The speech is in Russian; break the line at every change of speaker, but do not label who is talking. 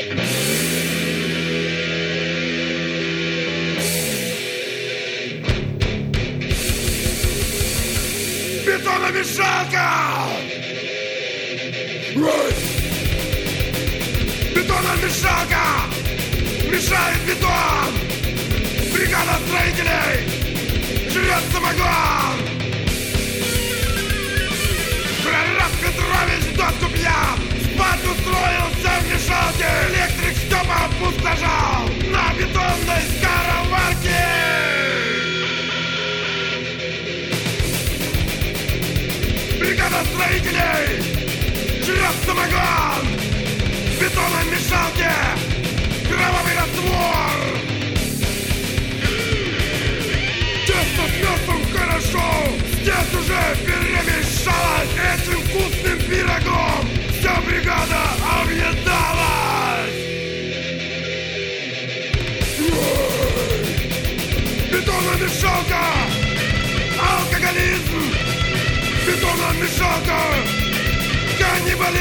Бетономешалка! Бетономешалка! Мешает бетон! Бригада строителей! Жрет самогон! Прораб Петрович доску пьян! Спать устроился в мешалке! Электрик Степа опустошал на бетонной скороварке! Бригада строителей! Жрет самогон! В бетономешалке! Кровавый раствор! Тесто с мясом хорошо! Здесь уже перемешалось этим вкусным пирогом! Вся бригада объедалась! Бетономешалка! Алкоголизм! Бетономешалка! Каннибализм!